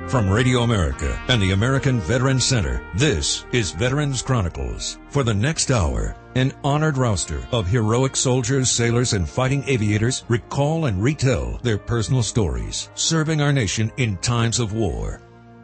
From Radio America and the American Veterans Center, this is Veterans Chronicles. For the next hour, an honored roster of heroic soldiers, sailors, and fighting aviators recall and retell their personal stories, serving our nation in times of war.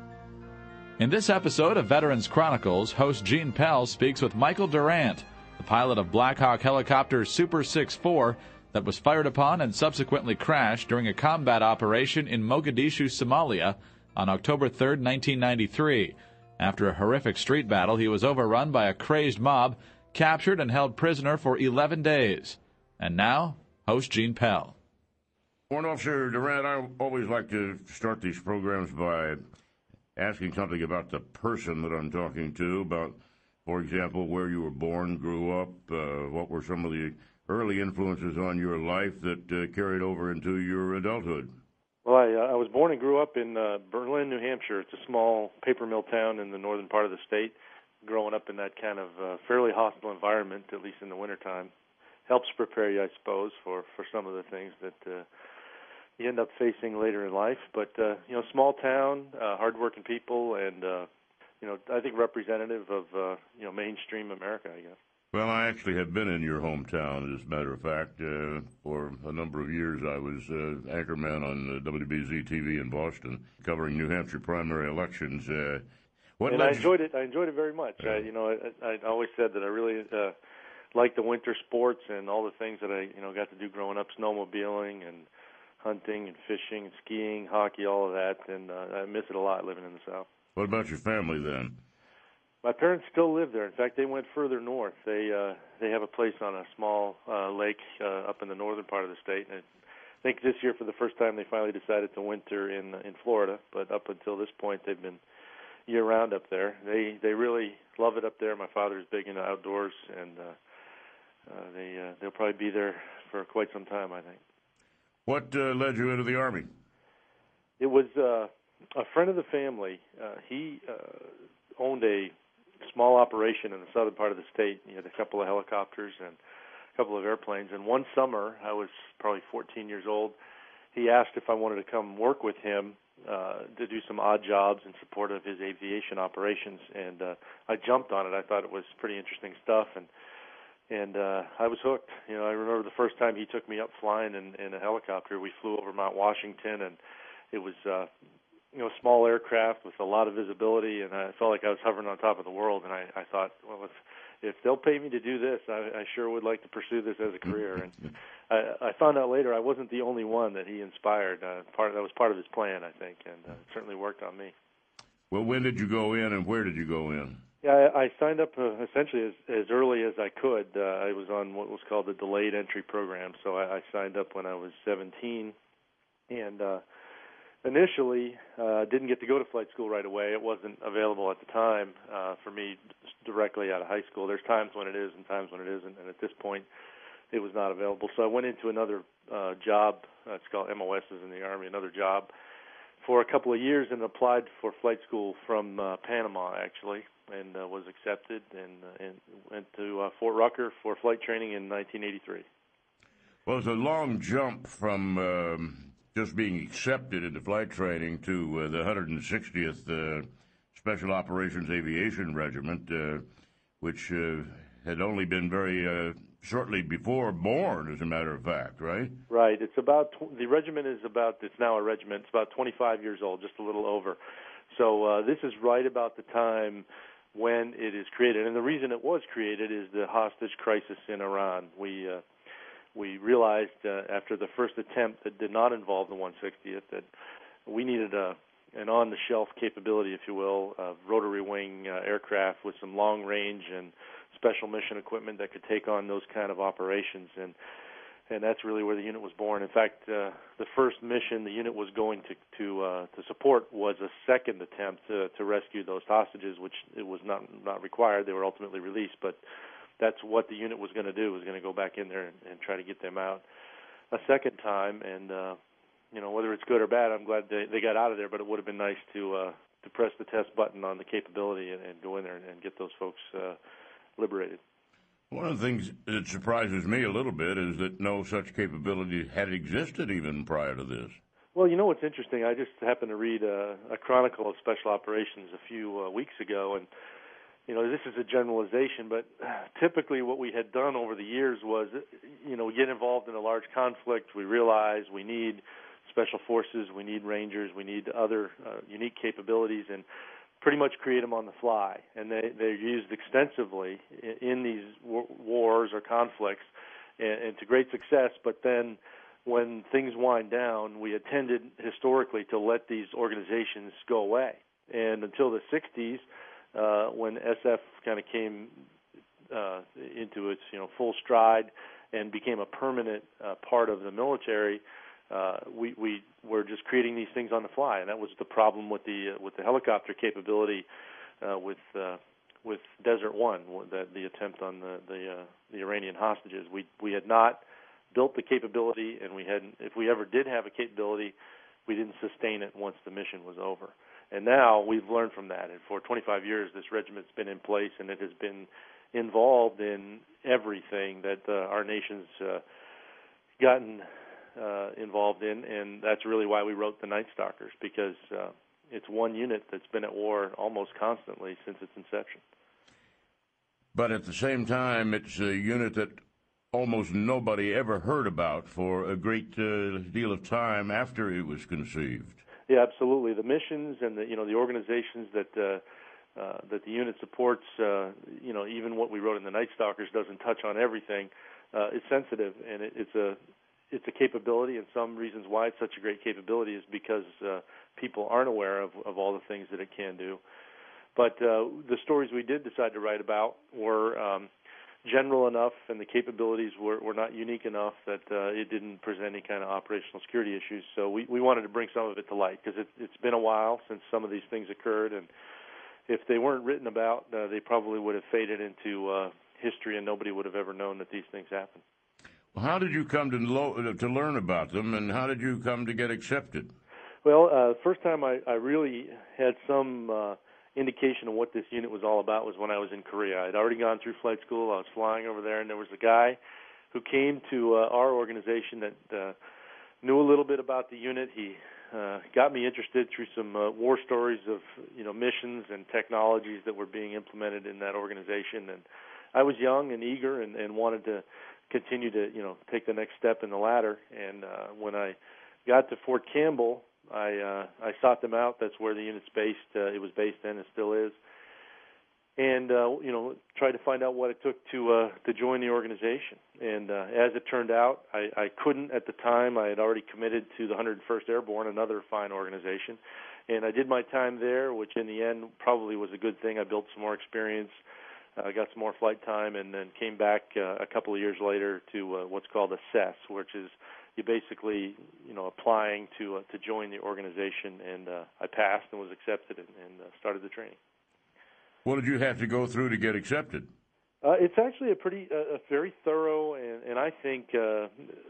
In this episode of Veterans Chronicles, host Gene Pell speaks with Michael Durant, the pilot of Black Hawk helicopter Super 6-4 that was fired upon and subsequently crashed during a combat operation in Mogadishu, Somalia on October 3, 1993. After a horrific street battle, he was overrun by a crazed mob, captured and held prisoner for 11 days. And now, host Gene Pell. Warrant Officer Durant, I always like to start these programs by asking something about the person that I'm talking to, about, for example, where you were born, grew up, what were some of the early influences on your life that carried over into your adulthood. Well, I was born and grew up in Berlin, New Hampshire. It's a small paper mill town in the northern part of the state. Growing up in that kind of fairly hostile environment, at least in the wintertime, helps prepare you, I suppose, for some of the things that you end up facing later in life. But, small town, hardworking people, and, I think representative of, mainstream America, I guess. Well, I actually have been in your hometown, as a matter of fact. For a number of years, I was anchorman on WBZ TV in Boston, covering New Hampshire primary elections. I enjoyed it. I enjoyed it very much. I always said that I really liked the winter sports and all the things that I got to do growing up, snowmobiling and hunting and fishing and skiing, hockey, all of that, and I miss it a lot living in the South. What about your family then? My parents still live there. In fact, they went further north. They have a place on a small lake up in the northern part of the state. And I think this year, for the first time, they finally decided to winter in Florida. But up until this point, they've been year-round up there. They really love it up there. My father's big into outdoors, and they'll probably be there for quite some time, I think. What led you into the Army? It was a friend of the family. He owned a small operation in the southern part of the state. He had a couple of helicopters and a couple of airplanes. And one summer, I was probably 14 years old, he asked if I wanted to come work with him to do some odd jobs in support of his aviation operations. And I jumped on it. I thought it was pretty interesting stuff, and I was hooked. I remember the first time he took me up flying in a helicopter. We flew over Mount Washington, and it was small aircraft with a lot of visibility, and I felt like I was hovering on top of the world. And I thought, well, if they'll pay me to do this, I sure would like to pursue this as a career. And I found out later I wasn't the only one that he inspired. That was part of his plan, I think, and it certainly worked on me. Well, when did you go in, and where did you go in? Yeah, I signed up essentially as early as I could. I was on what was called the delayed entry program, so I signed up when I was 17, and initially, didn't get to go to flight school right away. It wasn't available at the time for me directly out of high school. There's times when it is and times when it isn't, and at this point, it was not available. So I went into another job. It's called MOSs in the Army, another job, for a couple of years, and applied for flight school from Panama, actually, and was accepted and went to Fort Rucker for flight training in 1983. Well, it's a long jump from just being accepted into flight training to the 160th Special Operations Aviation Regiment, which had only been very shortly before born, as a matter of fact, right? Right. It's about the regiment is about. It's now a regiment. It's about 25 years old, just a little over. So this is right about the time when it is created, and the reason it was created is the hostage crisis in Iran. We realized after the first attempt that did not involve the 160th that we needed an on-the-shelf capability, if you will, of rotary wing aircraft with some long range and special mission equipment that could take on those kind of operations. And that's really where the unit was born. In fact, the first mission the unit was going to support was a second attempt to rescue those hostages, which it was not required. They were ultimately released, but that's what the unit was going to do, was going to go back in there and try to get them out a second time. And, whether it's good or bad, I'm glad they got out of there, but it would have been nice to press the test button on the capability and go in there and get those folks liberated. One of the things that surprises me a little bit is that no such capability had existed even prior to this. Well, you know what's interesting? I just happened to read a chronicle of special operations a few weeks ago, and this is a generalization, but typically what we had done over the years was, we get involved in a large conflict. We realize we need special forces, we need Rangers, we need other unique capabilities, and pretty much create them on the fly. And they're used extensively in these wars or conflicts, and to great success. But then when things wind down, we tended historically to let these organizations go away. And until the 60s, when SF kind of came into its full stride and became a permanent part of the military, we were just creating these things on the fly, and that was the problem with the helicopter capability with Desert One, the attempt on the Iranian hostages. We had not built the capability, and if we ever did have a capability, we didn't sustain it once the mission was over. And now we've learned from that, and for 25 years this regiment's been in place, and it has been involved in everything that our nation's gotten involved in, and that's really why we wrote the Night Stalkers, because it's one unit that's been at war almost constantly since its inception. But at the same time, it's a unit that almost nobody ever heard about for a great deal of time after it was conceived. Yeah, absolutely. The missions and the organizations that the unit supports, even what we wrote in the Night Stalkers doesn't touch on everything. It's sensitive, and it's a capability, and some reasons why it's such a great capability is because people aren't aware of all the things that it can do. But the stories we did decide to write about were general enough, and the capabilities were not unique enough that it didn't present any kind of operational security issues. So we wanted to bring some of it to light, because it's been a while since some of these things occurred, and if they weren't written about, they probably would have faded into history, and nobody would have ever known that these things happened. Well, how did you come to learn about them, and how did you come to get accepted? Well, first time I really had some indication of what this unit was all about was when I was in Korea. I'd already gone through flight school. I was flying over there, and there was a guy who came to our organization that knew a little bit about the unit. He got me interested through some war stories of missions and technologies that were being implemented in that organization. And I was young and eager and wanted to continue to take the next step in the ladder. And when I got to Fort Campbell, I sought them out. That's where the unit's based. It was based then, and still is. And tried to find out what it took to join the organization. And as it turned out, I couldn't at the time. I had already committed to the 101st Airborne, another fine organization, and I did my time there, which in the end probably was a good thing. I built some more experience, got some more flight time, and then came back a couple of years later to what's called a CES, which is you basically applying to join the organization, and I passed and was accepted and started the training. What did you have to go through to get accepted? It's actually a very thorough and I think a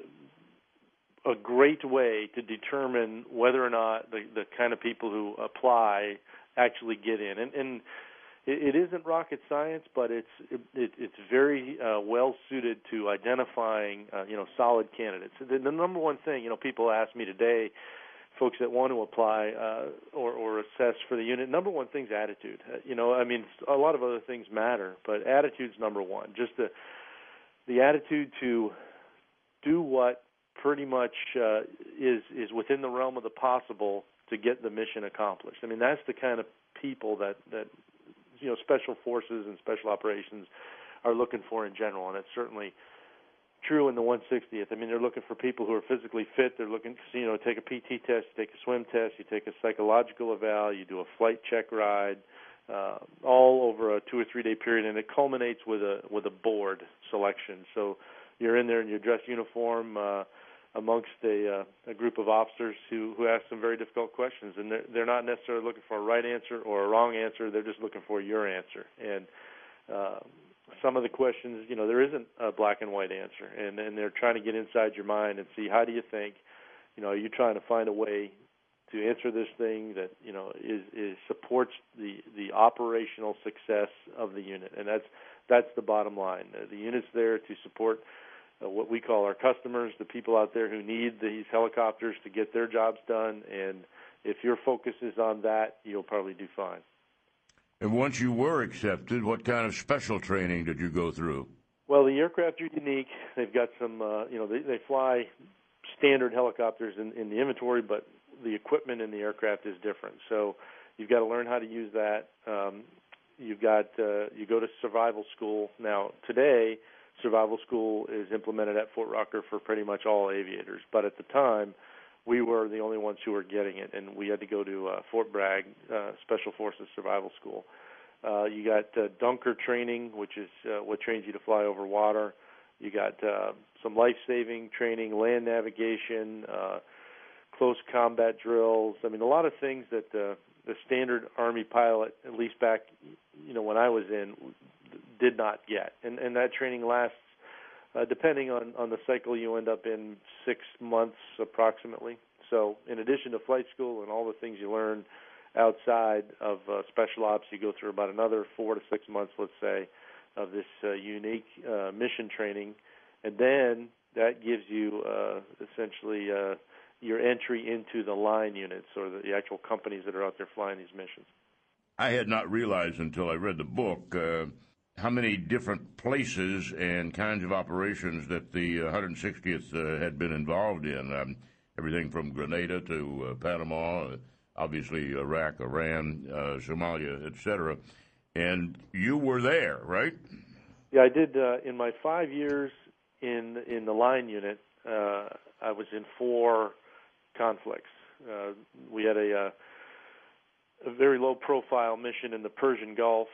great way to determine whether or not the kind of people who apply actually get in. And it isn't rocket science, but it's very well suited to identifying solid candidates. The number one thing people ask me today, folks that want to apply or assess for the unit, number one thing's attitude. A lot of other things matter, but attitude's number one. Just the attitude to do what pretty much is within the realm of the possible to get the mission accomplished. That's the kind of people that special forces and special operations are looking for in general, and it's certainly true in the 160th. They're looking for people who are physically fit. They're looking to, take a PT test, you take a swim test, you take a psychological eval, you do a flight check ride, all over a 2 or 3 day period, and it culminates with a board selection. So you're in there in your dress uniform amongst a group of officers who ask some very difficult questions, and they're not necessarily looking for a right answer or a wrong answer. They're just looking for your answer. And some of the questions, there isn't a black and white answer, and they're trying to get inside your mind and see, how do you think, are you trying to find a way to answer this thing that is supports the operational success of the unit, and that's the bottom line. The unit's there to support what we call our customers, the people out there who need these helicopters to get their jobs done. And if your focus is on that, you'll probably do fine. And once you were accepted, what kind of special training did you go through? Well, the aircraft are unique. They've got some, they fly standard helicopters in the inventory, but the equipment in the aircraft is different. So you've got to learn how to use that. You go to survival school. Now, today, survival school is implemented at Fort Rucker for pretty much all aviators. But at the time, we were the only ones who were getting it, and we had to go to Fort Bragg Special Forces Survival School. You got Dunker training, which is what trains you to fly over water. You got some life-saving training, land navigation, close combat drills. I mean, a lot of things that the standard Army pilot, at least back, when I was in, did not get. And that training lasts, depending on the cycle, you end up in 6 months approximately. So in addition to flight school and all the things you learn outside of special ops, you go through about another 4 to 6 months, let's say, of this unique mission training. And then that gives you essentially your entry into the line units or the actual companies that are out there flying these missions. I had not realized until I read the book how many different places and kinds of operations that the 160th had been involved in. Everything from Grenada to Panama, obviously Iraq, Iran, Somalia, etc. And you were there, right? Yeah, I did. In my 5 years in the line unit, I was in 4 conflicts. We had a very low-profile mission in the Persian Gulf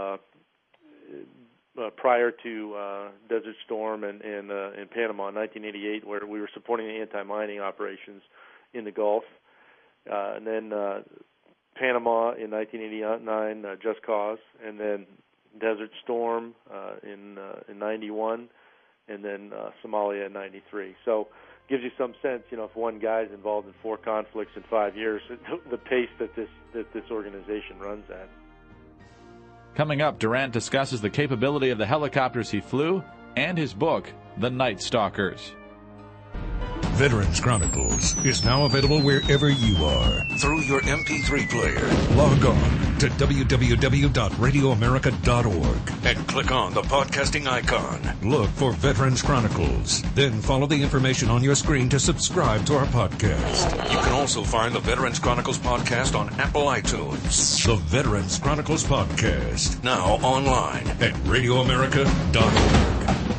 prior to Desert Storm and in Panama in 1988, where we were supporting the anti-mining operations in the Gulf. And then Panama in 1989, Just Cause, and then Desert Storm in 91, and then Somalia in 93. So gives you some sense, if one guy's involved in 4 conflicts in 5 years, the pace that this organization runs at. Coming up, Durant discusses the capability of the helicopters he flew and his book, The Night Stalkers. Veterans Chronicles is now available wherever you are through your MP3 player. Log on to www.radioamerica.org and click on the podcasting icon. Look for Veterans Chronicles. Then follow the information on your screen to subscribe to our podcast. You can also find the Veterans Chronicles podcast on Apple iTunes. The Veterans Chronicles podcast, now online at radioamerica.org.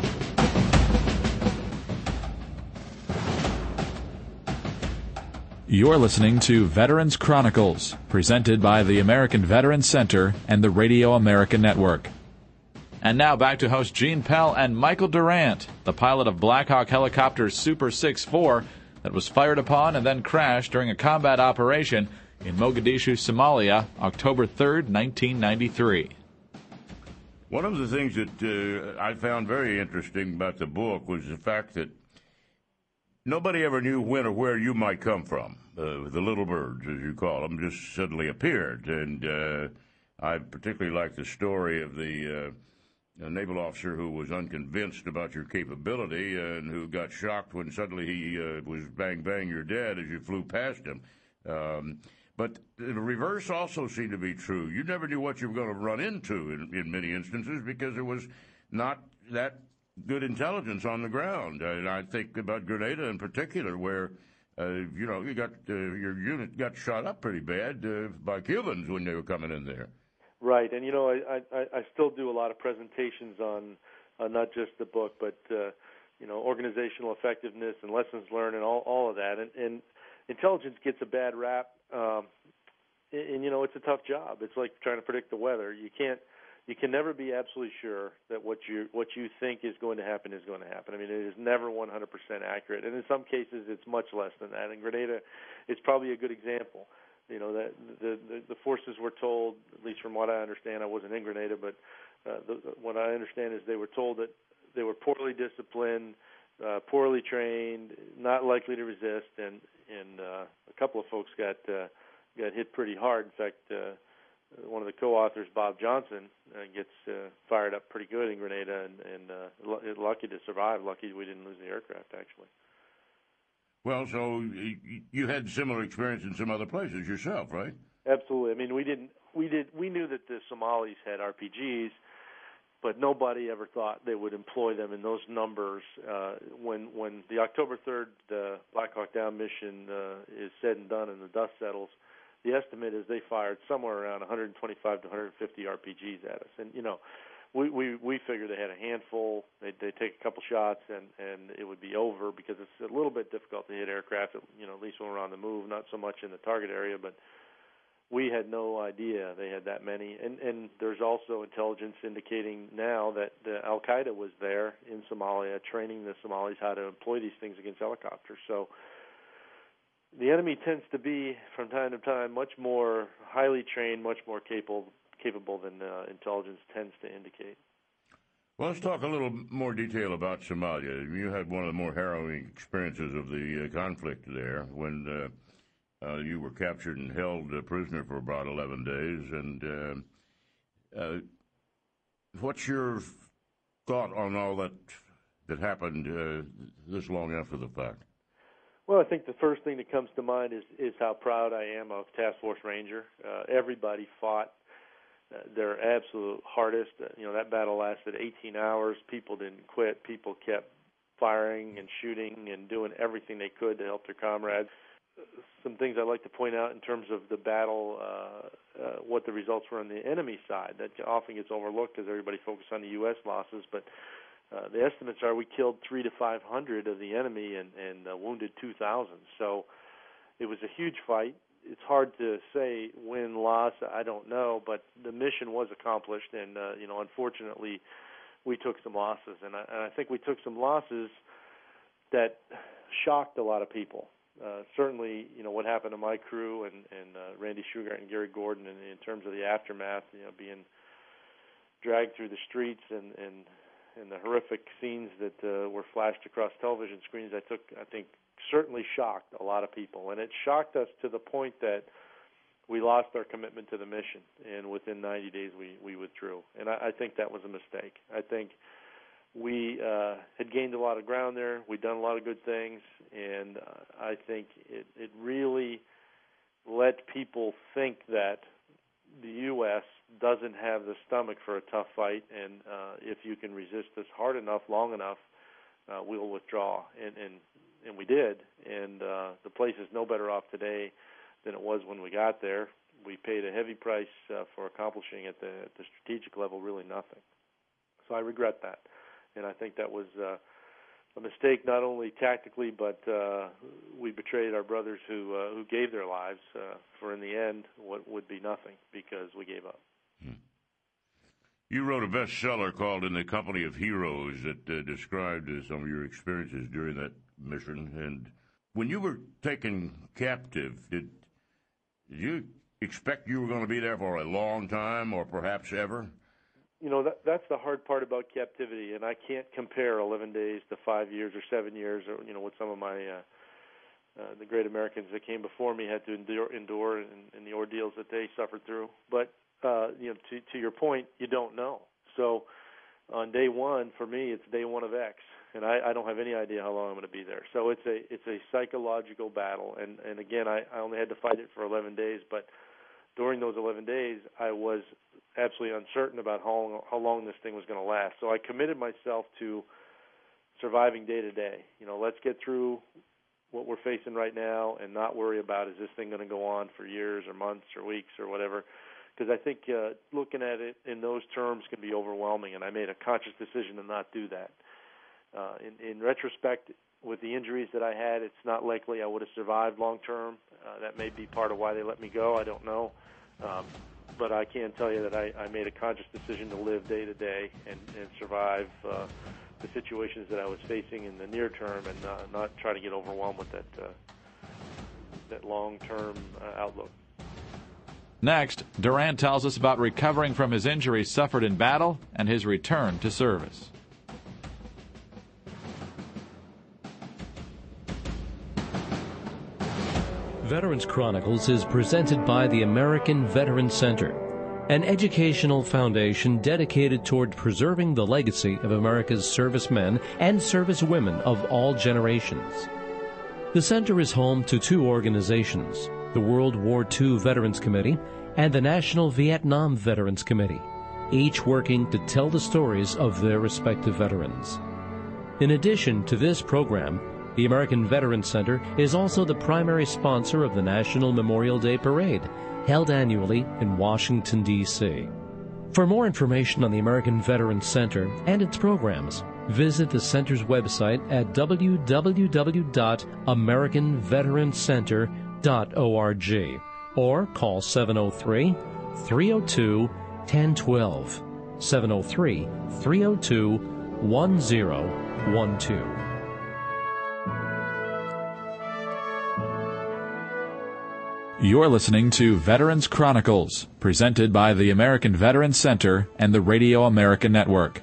You're listening to Veterans Chronicles, presented by the American Veterans Center and the Radio America Network. And now back to host Gene Pell and Michael Durant, the pilot of Black Hawk Helicopter Super 6-4 that was fired upon and then crashed during a combat operation in Mogadishu, Somalia, October 3rd, 1993. One of the things that I found very interesting about the book was the fact that nobody ever knew when or where you might come from. The little birds, as you call them, just suddenly appeared. And I particularly like the story of the naval officer who was unconvinced about your capability and who got shocked when suddenly he was bang, bang, you're dead as you flew past him. But the reverse also seemed to be true. You never knew what you were going to run into in many instances because there was not that good intelligence on the ground. And I think about Grenada in particular, where you got your unit got shot up pretty bad by Cubans when they were coming in there. Right, and I still do a lot of presentations on not just the book, but organizational effectiveness and lessons learned and all of that. And intelligence gets a bad rap, and it's a tough job. It's like trying to predict the weather. You can never be absolutely sure that what you think is going to happen is going to happen. I mean, it is never 100% accurate, and in some cases, it's much less than that. And Grenada is probably a good example. That the forces were told, at least from what I understand, I wasn't in Grenada, but what I understand is they were told that they were poorly disciplined, poorly trained, not likely to resist, and a couple of folks got hit pretty hard. In fact, one of the co-authors, Bob Johnson, gets fired up pretty good in Grenada, and lucky to survive. Lucky we didn't lose the aircraft, actually. Well, so you had similar experience in some other places yourself, right? Absolutely. I mean, we knew that the Somalis had RPGs, but nobody ever thought they would employ them in those numbers. When the October 3rd Black Hawk Down mission is said and done and the dust settles, the estimate is they fired somewhere around 125 to 150 RPGs at us. And, we figured they had a handful. They'd take a couple shots and it would be over, because it's a little bit difficult to hit aircraft, at least when we're on the move, not so much in the target area, but we had no idea they had that many. And there's also intelligence indicating now that Al-Qaeda was there in Somalia training the Somalis how to employ these things against helicopters. So the enemy tends to be, from time to time, much more highly trained, much more capable than intelligence tends to indicate. Well, let's talk a little more detail about Somalia. You had one of the more harrowing experiences of the conflict there when you were captured and held prisoner for about 11 days. And what's your thought on all that happened this long after the fact? Well, I think the first thing that comes to mind is how proud I am of Task Force Ranger. Everybody fought their absolute hardest. That battle lasted 18 hours. People didn't quit. People kept firing and shooting and doing everything they could to help their comrades. Some things I'd like to point out in terms of the battle, what the results were on the enemy side. That often gets overlooked because everybody focuses on the U.S. losses, but the estimates are we killed 300 to 500 of the enemy and wounded 2,000. So it was a huge fight. It's hard to say win, loss, I don't know, but the mission was accomplished, and unfortunately we took some losses, and I think we took some losses that shocked a lot of people. Certainly, what happened to my crew and Randy Shugart and Gary Gordon in terms of the aftermath, being dragged through the streets and the horrific scenes that were flashed across television screens, I think certainly shocked a lot of people. And it shocked us to the point that we lost our commitment to the mission, and within 90 days we withdrew. And I think that was a mistake. I think we had gained a lot of ground there. We'd done a lot of good things, and I think it really let people think that the U.S. doesn't have the stomach for a tough fight, and if you can resist us hard enough, long enough, we'll withdraw. And we did, and the place is no better off today than it was when we got there. We paid a heavy price for accomplishing at the strategic level really nothing. So I regret that, and I think that was a mistake not only tactically, but we betrayed our brothers who gave their lives for, in the end, what would be nothing because we gave up. You wrote a bestseller called In the Company of Heroes that described some of your experiences during that mission. And when you were taken captive, did you expect you were going to be there for a long time or perhaps ever? That's the hard part about captivity, and I can't compare 11 days to 5 years or 7 years, or what some of my the great Americans that came before me had to endure in the ordeals that they suffered through. But to your point, you don't know. So on day one, for me, it's day one of X, and I don't have any idea how long I'm going to be there. So it's a psychological battle, and again, I only had to fight it for 11 days, but during those 11 days, I was absolutely uncertain about how long this thing was going to last. So I committed myself to surviving day to day. Let's get through what we're facing right now and not worry about is this thing going to go on for years or months or weeks or whatever. Because I think looking at it in those terms can be overwhelming, and I made a conscious decision to not do that. In retrospect, with the injuries that I had, it's not likely I would have survived long term. That may be part of why they let me go. I don't know. But I can tell you that I made a conscious decision to live day to day and survive the situations that I was facing in the near term and not try to get overwhelmed with that long-term outlook. Next, Durant tells us about recovering from his injuries suffered in battle and his return to service. Veterans Chronicles is presented by the American Veterans Center. an educational foundation dedicated toward preserving the legacy of America's servicemen and servicewomen of all generations. The center is home to two organizations, the World War II Veterans Committee and the National Vietnam Veterans Committee, each working to tell the stories of their respective veterans. In addition to this program, the American Veterans Center is also the primary sponsor of the National Memorial Day Parade, held annually in Washington, D.C. For more information on the American Veterans Center and its programs, visit the center's website at www.americanveteranscenter.org or call 703-302-1012, 703-302-1012. You're listening to Veterans Chronicles, presented by the American Veterans Center and the Radio America Network.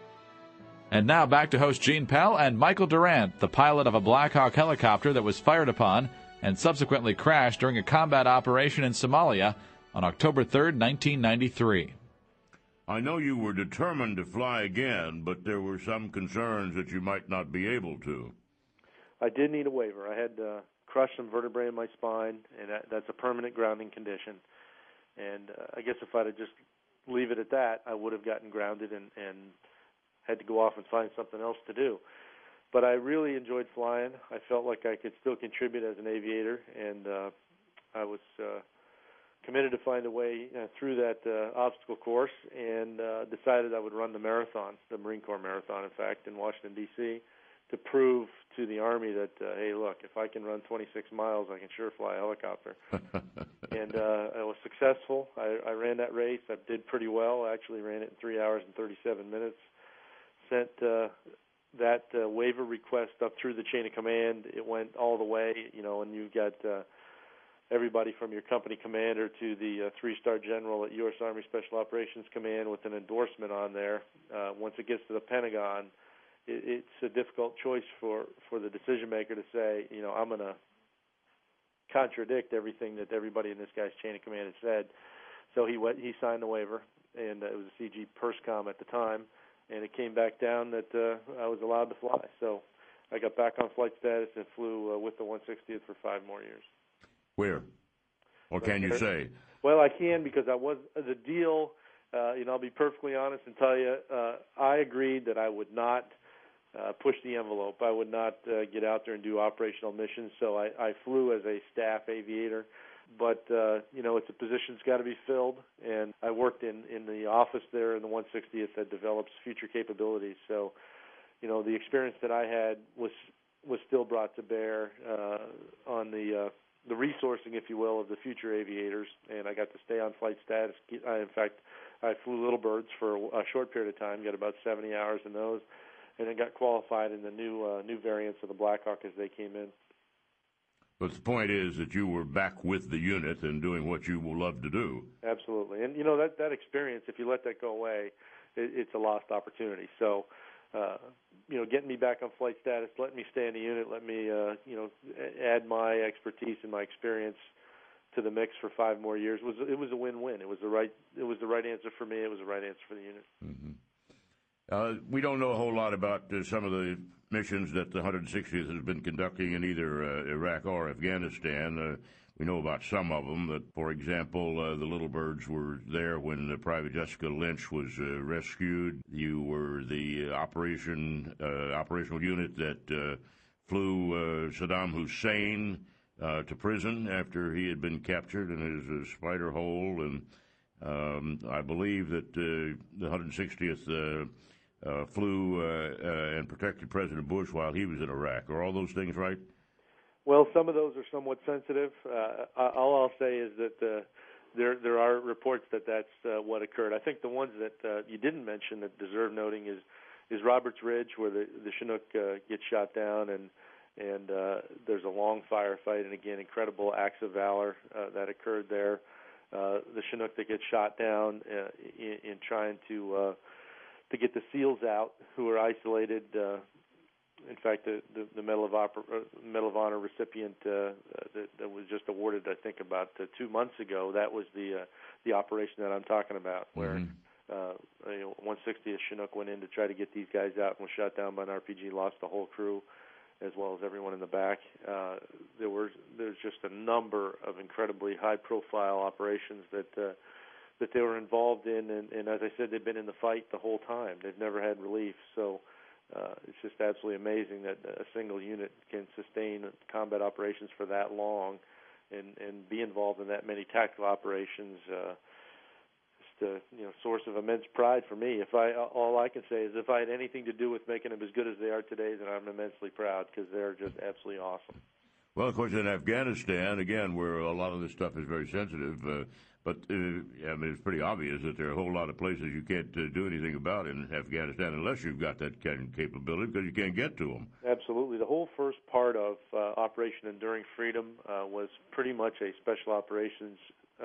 And now back to host Gene Pell and Michael Durant, the pilot of a Black Hawk helicopter that was fired upon and subsequently crashed during a combat operation in Somalia on October 3rd, 1993. I know you were determined to fly again, but there were some concerns that you might not be able to. I did need a waiver. I had crushed some vertebrae in my spine, and that's a permanent grounding condition. And I guess if I'd have just leave it at that, I would have gotten grounded and had to go off and find something else to do. But I really enjoyed flying. I felt like I could still contribute as an aviator, and I was committed to find a way through that obstacle course, and decided I would run the marathon, the Marine Corps Marathon, in fact, in Washington, D.C., to prove to the Army that, hey, look, if I can run 26 miles, I can sure fly a helicopter. And I was successful. I ran that race. I did pretty well. I actually ran it in 3 hours and 37 minutes. Sent that waiver request up through the chain of command. It went all the way, and you got everybody from your company commander to the three-star general at U.S. Army Special Operations Command with an endorsement on there. Once it gets to the Pentagon, it's a difficult choice for the decision maker to say, I'm going to contradict everything that everybody in this guy's chain of command has said. So he signed the waiver, and it was a CG PERSCOM at the time, and it came back down that I was allowed to fly. So I got back on flight status and flew with the 160th for 5 more years. Where? What can you say? Well, I can, because the deal, I'll be perfectly honest and tell you, I agreed that I would not push the envelope. I would not get out there and do operational missions, so I flew as a staff aviator. But, it's a position that's got to be filled, and I worked in the office there in the 160th that develops future capabilities. So, the experience that I had was still brought to bear on the resourcing, if you will, of the future aviators, and I got to stay on flight status. In fact, I flew Little Birds for a short period of time, got about 70 hours in those, and then got qualified in the new variants of the Black Hawk as they came in. But the point is that you were back with the unit and doing what you will love to do. Absolutely. And, that experience, if you let that go away, it's a lost opportunity. So, getting me back on flight status, letting me stay in the unit, let me, add my expertise and my experience to the mix for 5 more years, it was a win-win. It was the right answer for me. It was the right answer for the unit. Mm-hmm. We don't know a whole lot about some of the missions that the 160th has been conducting in either Iraq or Afghanistan. We know about some of them. That, for example, the Little Birds were there when Private Jessica Lynch was rescued. You were the operational unit that flew Saddam Hussein to prison after he had been captured in his spider hole. And I believe that the 160th flew and protected President Bush while he was in Iraq. Are all those things right? Well, some of those are somewhat sensitive. All I'll say is that there are reports that that's what occurred. I think the ones that you didn't mention that deserve noting is Roberts Ridge, where the Chinook gets shot down, and there's a long firefight, and again, incredible acts of valor that occurred there. The Chinook that gets shot down in trying to get the SEALs out who are isolated. In fact, the Medal of Honor recipient that was just awarded, I think about 2 months ago, that was the operation that I'm talking about, where 160th Chinook went in to try to get these guys out and was shot down by an RPG, lost the whole crew, as well as everyone in the back. There's just a number of incredibly high-profile operations that they were involved in, and as I said, they've been in the fight the whole time. They've never had relief, so it's just absolutely amazing that a single unit can sustain combat operations for that long and be involved in that many tactical operations. Just a source of immense pride for me. All I can say is if I had anything to do with making them as good as they are today, then I'm immensely proud, because they're just absolutely awesome. Well, of course, in Afghanistan, again, where a lot of this stuff is very sensitive, but it's pretty obvious that there are a whole lot of places you can't do anything about in Afghanistan unless you've got that kind of capability, because you can't get to them. Absolutely. The whole first part of Operation Enduring Freedom was pretty much a special operations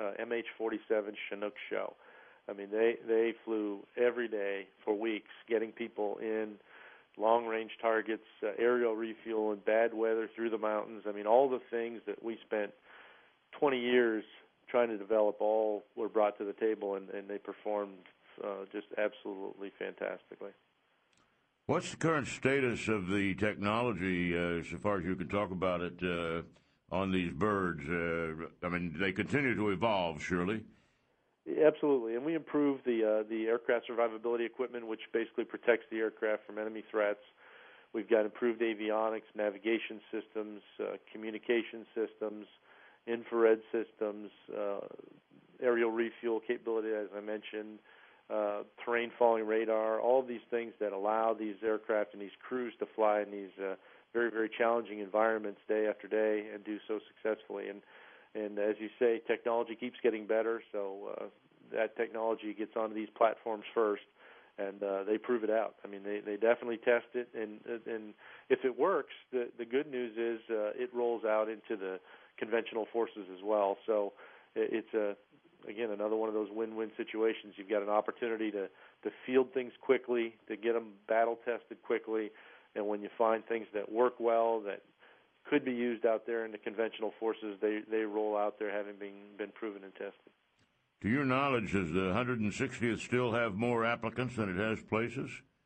MH-47 Chinook show. I mean, they flew every day for weeks, getting people in long-range targets, aerial refuel in bad weather through the mountains. I mean, all the things that we spent 20 years trying to develop all were brought to the table, and they performed just absolutely fantastically. What's the current status of the technology, so far as you can talk about it, on these birds? I mean, they continue to evolve, surely. Absolutely, and we improved the aircraft survivability equipment, which basically protects the aircraft from enemy threats. We've got improved avionics, navigation systems, communication systems, infrared systems, aerial refuel capability, as I mentioned, terrain following radar, all of these things that allow these aircraft and these crews to fly in these very, very challenging environments day after day and do so successfully. And as you say, technology keeps getting better, so that technology gets onto these platforms first, and they prove it out. I mean, they definitely test it, and if it works, the good news is it rolls out into the conventional forces as well. So it's, again, another one of those win-win situations. You've got an opportunity to field things quickly, to get them battle-tested quickly, and when you find things that work well, that could be used out there in the conventional forces, they roll out there having been proven and tested. To your knowledge, does the 160th still have more applicants than it has places?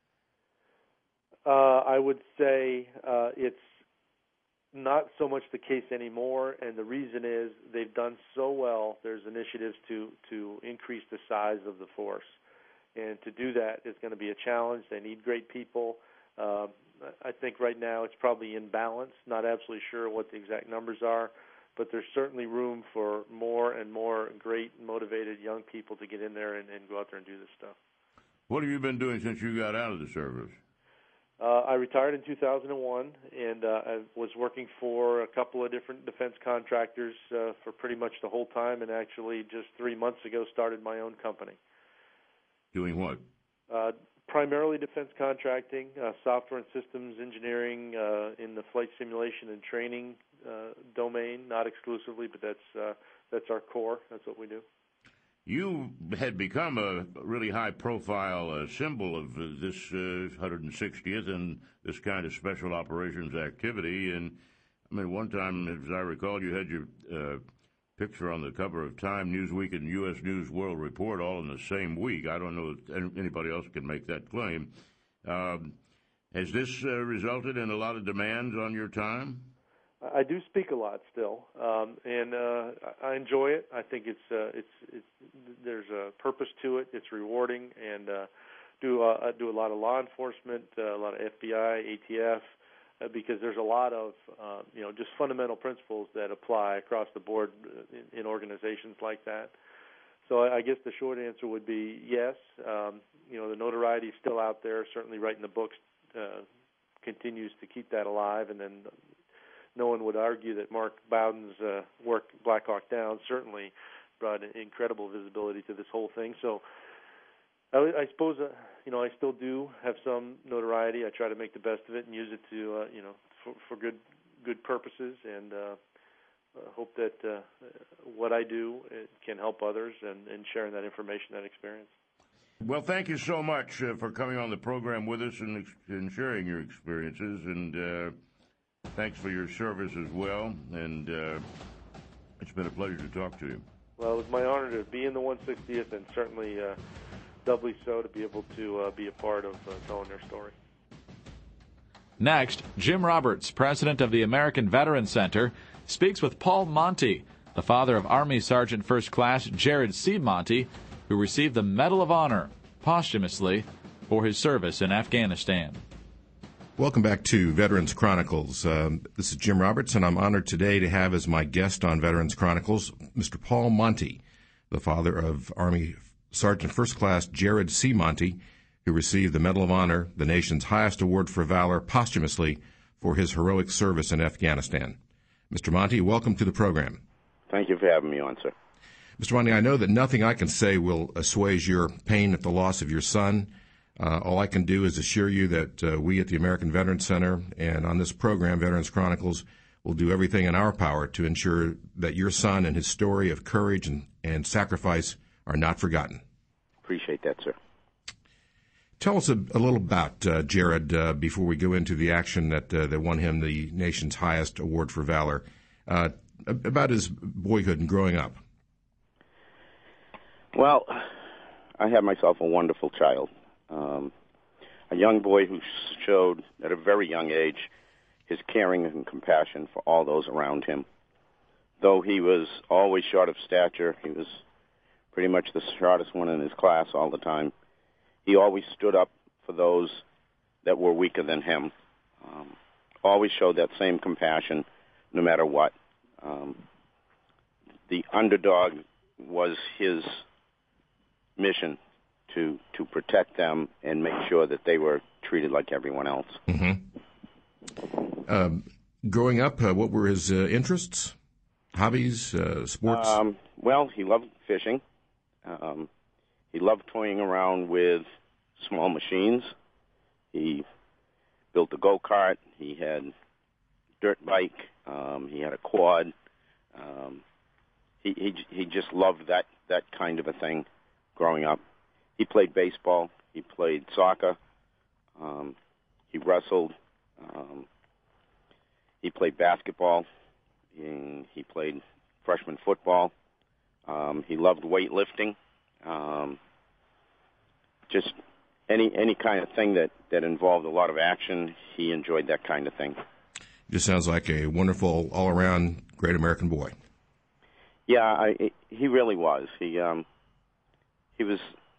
I would say it's not so much the case anymore, and the reason is they've done so well. There's initiatives to increase the size of the force, and to do that is going to be a challenge. They need great people. I think right now it's probably in balance. Not absolutely sure what the exact numbers are, but there's certainly room for more and more great, motivated young people to get in there and go out there and do this stuff. What have you been doing since you got out of the service? I retired in 2001, and I was working for a couple of different defense contractors for pretty much the whole time, and actually just 3 months ago started my own company. Doing what? Primarily defense contracting, software and systems engineering in the flight simulation and training domain, not exclusively, but that's our core. That's what we do. You had become a really high-profile symbol of this 160th and this kind of special operations activity. And, I mean, one time, as I recall, you had your picture on the cover of Time, Newsweek, and U.S. News World Report all in the same week. I don't know if anybody else can make that claim. Has this resulted in a lot of demands on your time? I do speak a lot still, and I enjoy it. I think it's there's a purpose to it. It's rewarding, and I do a lot of law enforcement, a lot of FBI, ATF, because there's a lot of just fundamental principles that apply across the board in organizations like that. So I guess the short answer would be yes. The notoriety is still out there. Certainly, writing the books continues to keep that alive, and then no one would argue that Mark Bowden's work, Black Hawk Down, certainly brought incredible visibility to this whole thing. So I suppose, I still do have some notoriety. I try to make the best of it and use it to, for good purposes, and hope that what I do can help others and sharing that information, that experience. Well, thank you so much for coming on the program with us and sharing your experiences, and thanks for your service as well. And It's been a pleasure to talk to you. Well, it was my honor to be in the 160th, and certainly doubly so to be able to be a part of telling their story. Next, Jim Roberts, president of the American Veterans Center, speaks with Paul Monty, the father of Army Sergeant First Class Jared C. Monty, who received the Medal of Honor posthumously for his service in Afghanistan. Welcome back to Veterans Chronicles. This is Jim Roberts, and I'm honored today to have as my guest on Veterans Chronicles Mr. Paul Monty, the father of Army Sergeant First Class Jared C. Monty, who received the Medal of Honor, the nation's highest award for valor, posthumously for his heroic service in Afghanistan. Mr. Monty, welcome to the program. Thank you for having me on, sir. Mr. Monty, I know that nothing I can say will assuage your pain at the loss of your son. All I can do is assure you that we at the American Veterans Center and on this program, Veterans Chronicles, will do everything in our power to ensure that your son and his story of courage and sacrifice are not forgotten. Appreciate that, sir. Tell us a little about Jared before we go into the action that won him the nation's highest award for valor, about his boyhood and growing up. Well, I had myself a wonderful child. A young boy who showed at a very young age his caring and compassion for all those around him. Though he was always short of stature, he was pretty much the shortest one in his class all the time. He always stood up for those that were weaker than him. Always showed that same compassion no matter what. The underdog was his mission to protect them and make sure that they were treated like everyone else. Mm-hmm. Growing up, what were his interests, hobbies, sports? Well, he loved fishing. He loved toying around with small machines. He built a go-kart. He had a dirt bike. He had a quad. He just loved that kind of a thing growing up. He played baseball. He played soccer. He wrestled. He played basketball. He played freshman football. He loved weightlifting. Just any kind of thing that involved a lot of action, he enjoyed that kind of thing. Just sounds like a wonderful, all-around, great American boy. Yeah, he really was. He was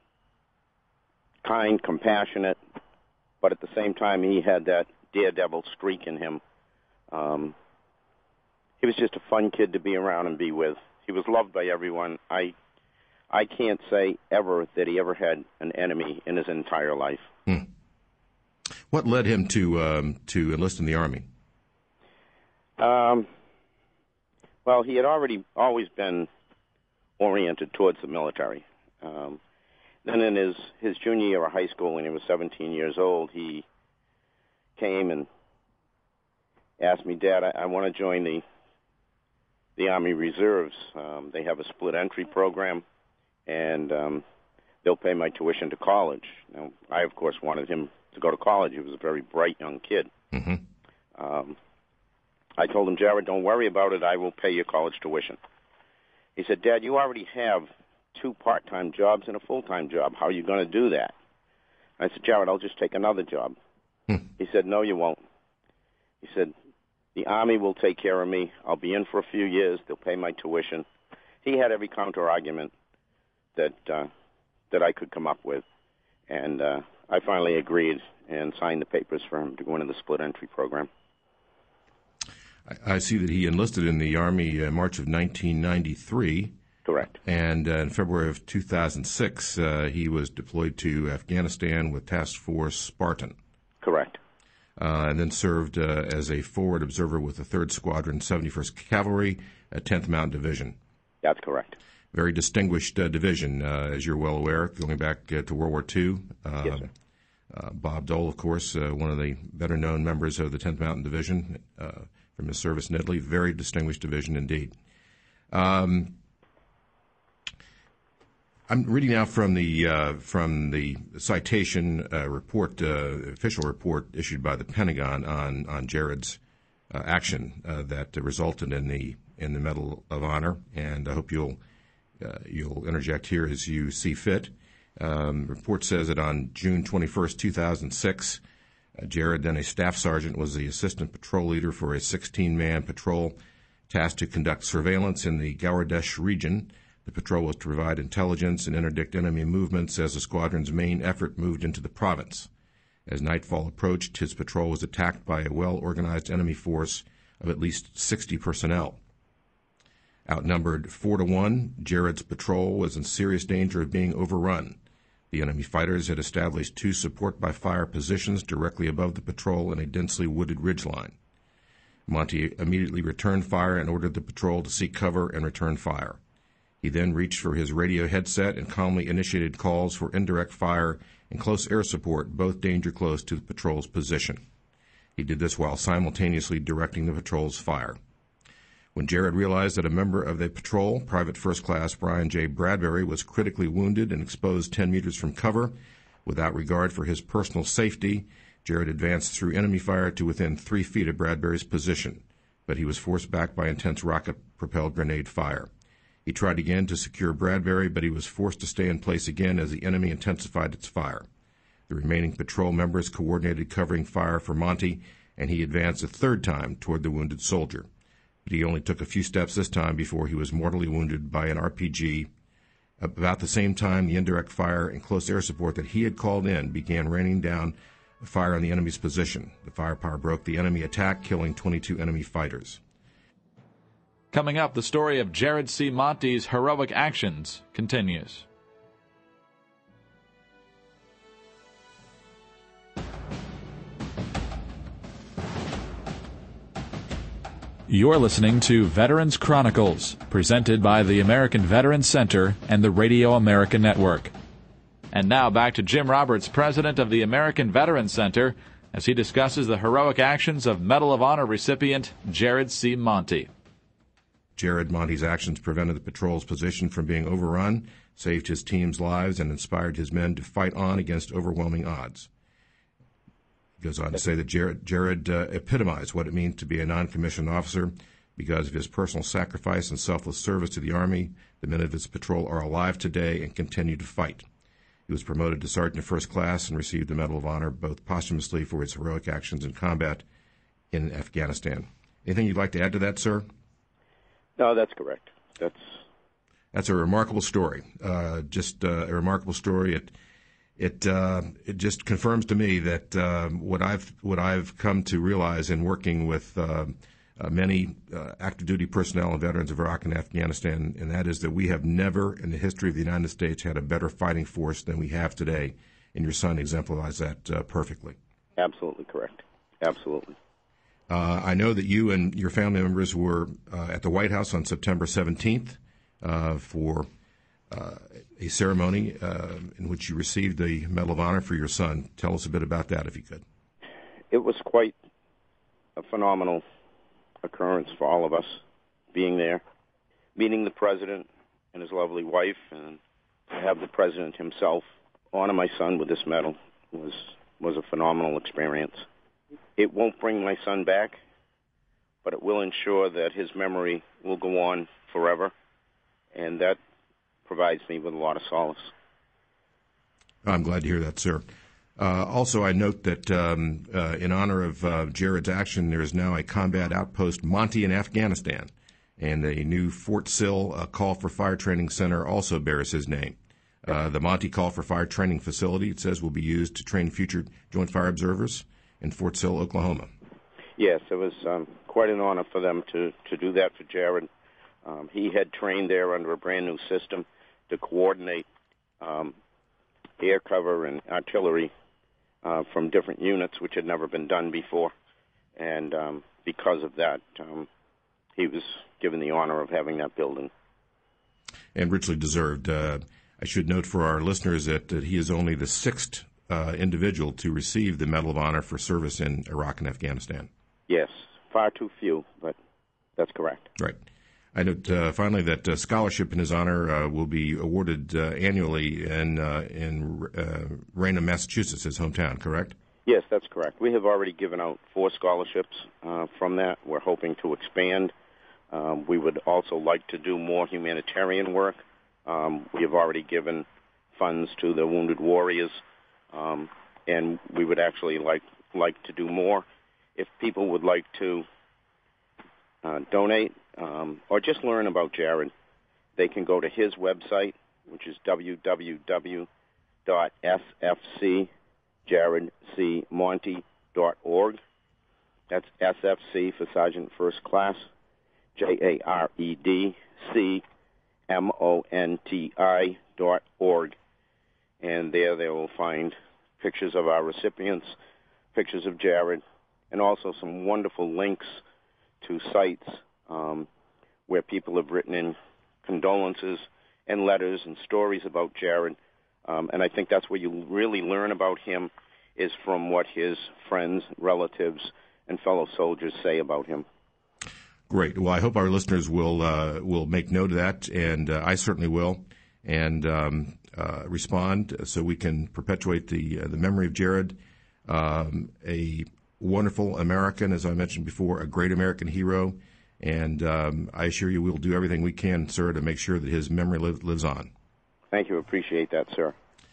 kind, compassionate, but at the same time, he had that daredevil streak in him. He was just a fun kid to be around and be with. He was loved by everyone. I can't say ever that he ever had an enemy in his entire life. What led him to enlist in the Army? Well, he had always been oriented towards the military. Then in his junior year of high school, when he was 17 years old, he came and asked me, Dad, I want to join the Army Reserves. They have a split entry program, and they'll pay my tuition to college. Now, I, of course, wanted him to go to college. He was a very bright young kid. Mm-hmm. I told him, Jared, don't worry about it. I will pay your college tuition. He said, Dad, you already have 2 part-time jobs and a full-time job. How are you going to do that? I said, Jared, I'll just take another job. He said, no, you won't. He said, the Army will take care of me. I'll be in for a few years. They'll pay my tuition. He had every counter-argument that I could come up with. And I finally agreed and signed the papers for him to go into the split entry program. I see that he enlisted in the Army in March of 1993. Correct. And in February of 2006, he was deployed to Afghanistan with Task Force Spartan. Correct. And then served as a forward observer with the 3rd Squadron, 71st Cavalry, 10th Mountain Division. That's correct. Very distinguished division, as you're well aware, going back to World War II. Yes, sir. Bob Dole, of course, one of the better-known members of the 10th Mountain Division from his service in Italy. Very distinguished division indeed. I'm reading now from the citation report, official report issued by the Pentagon on Jared's action that resulted in the in the Medal of Honor, and I hope you'll interject here as you see fit. Report says that on June 21st, 2006, Jared, then a staff sergeant, was the assistant patrol leader for a 16-man patrol tasked to conduct surveillance in the Gaudadesh region. The patrol was to provide intelligence and interdict enemy movements as the squadron's main effort moved into the province. As nightfall approached, his patrol was attacked by a well-organized enemy force of at least 60 personnel. Outnumbered 4-1, Jared's patrol was in serious danger of being overrun. The enemy fighters had established 2 support-by-fire positions directly above the patrol in a densely wooded ridgeline. Monty immediately returned fire and ordered the patrol to seek cover and return fire. He then reached for his radio headset and calmly initiated calls for indirect fire and close air support, both danger close to the patrol's position. He did this while simultaneously directing the patrol's fire. When Jared realized that a member of the patrol, Private First Class Brian J. Bradbury, was critically wounded and exposed 10 meters from cover, without regard for his personal safety, Jared advanced through enemy fire to within 3 feet of Bradbury's position, but he was forced back by intense rocket-propelled grenade fire. He tried again to secure Bradbury, but he was forced to stay in place again as the enemy intensified its fire. The remaining patrol members coordinated covering fire for Monty, and he advanced a 3rd time toward the wounded soldier. But he only took a few steps this time before he was mortally wounded by an RPG. About the same time, the indirect fire and close air support that he had called in began raining down fire on the enemy's position. The firepower broke the enemy attack, killing 22 enemy fighters. Coming up, the story of Jared C. Monty's heroic actions continues. You're listening to Veterans Chronicles, presented by the American Veterans Center and the Radio America Network. And now back to Jim Roberts, president of the American Veterans Center, as he discusses the heroic actions of Medal of Honor recipient Jared C. Monty. Jared Monty's actions prevented the patrol's position from being overrun, saved his team's lives, and inspired his men to fight on against overwhelming odds. He goes on to say that Jared epitomized what it means to be a non-commissioned officer. Because of his personal sacrifice and selfless service to the Army, the men of his patrol are alive today and continue to fight. He was promoted to Sergeant First Class and received the Medal of Honor, both posthumously for his heroic actions in combat in Afghanistan. Anything you'd like to add to that, sir? No, that's correct. That's a remarkable story. Just a remarkable story. It just confirms to me that what I've come to realize in working with many active duty personnel and veterans of Iraq and Afghanistan, and that is that we have never in the history of the United States had a better fighting force than we have today, and your son exemplifies that perfectly. Absolutely correct. Absolutely. I know that you and your family members were at the White House on September 17th for a ceremony in which you received the Medal of Honor for your son. Tell us a bit about that, if you could. It was quite a phenomenal occurrence for all of us, being there, meeting the president and his lovely wife, and to have the president himself honor my son with this medal was a phenomenal experience. It won't bring my son back, but it will ensure that his memory will go on forever, and that provides me with a lot of solace. I'm glad to hear that, sir. Also, I note that in honor of Jared's action, there is now a combat outpost, Monty, in Afghanistan, and a new Fort Sill Call for Fire Training Center also bears his name. The Monty Call for Fire Training Facility, it says, will be used to train future Joint Fire Observers in Fort Sill, Oklahoma. Yes, it was quite an honor for them to do that for Jared. He had trained there under a brand-new system to coordinate air cover and artillery from different units, which had never been done before. And because of that, he was given the honor of having that building. And richly deserved. I should note for our listeners that he is only the sixth individual to receive the Medal of Honor for service in Iraq and Afghanistan. Yes, far too few, but that's correct. Right. I note finally that scholarship in his honor will be awarded annually in Raynham, Massachusetts, his hometown, correct? Yes, that's correct. We have already given out 4 scholarships from that. We're hoping to expand We would also like to do more humanitarian work. We have already given funds to the Wounded Warriors, and we would actually like to do more. If people would like to donate or just learn about Jared, they can go to his website, which is www.sfcjaredcmonty.org. That's SFC for Sergeant First Class, JAREDCMONTI.org. And there they will find pictures of our recipients, pictures of Jared, and also some wonderful links to sites where people have written in condolences and letters and stories about Jared. And I think that's where you really learn about him, is from what his friends, relatives, and fellow soldiers say about him. Great. Well, I hope our listeners will make note of that, and I certainly will, and respond so we can perpetuate the memory of Jared, a wonderful American, as I mentioned before, a great American hero, and I assure you we'll do everything we can, sir, to make sure that his memory lives on. Thank you. Appreciate that, sir.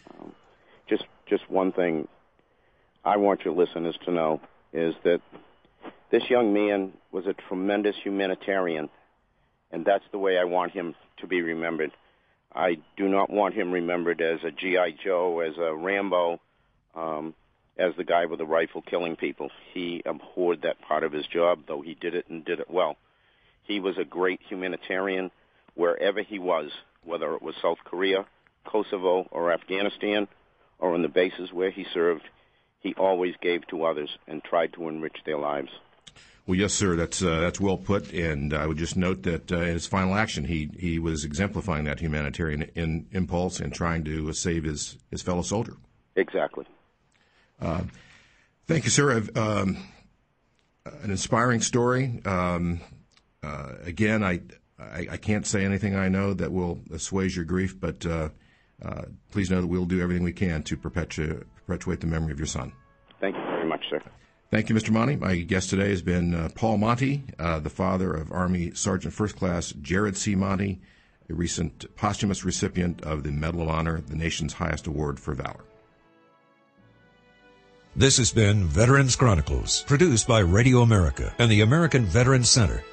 Just one thing I want your listeners to know is that this young man was a tremendous humanitarian, and that's the way I want him to be remembered. I do not want him remembered as a G.I. Joe, as a Rambo, as the guy with a rifle killing people. He abhorred that part of his job, though he did it and did it well. He was a great humanitarian wherever he was, whether it was South Korea, Kosovo, or Afghanistan, or in the bases where he served. He always gave to others and tried to enrich their lives. Well, yes, sir, that's well put, and I would just note that in his final action, he was exemplifying that humanitarian impulse and trying to save his fellow soldier. Exactly. Thank you, sir. An inspiring story. Again, I can't say anything I know that will assuage your grief, but please know that we'll do everything we can to perpetuate the memory of your son. Thank you very much, sir. Thank you, Mr. Monty. My guest today has been Paul Monty, the father of Army Sergeant First Class Jared C. Monty, a recent posthumous recipient of the Medal of Honor, the nation's highest award for valor. This has been Veterans Chronicles, produced by Radio America and the American Veterans Center.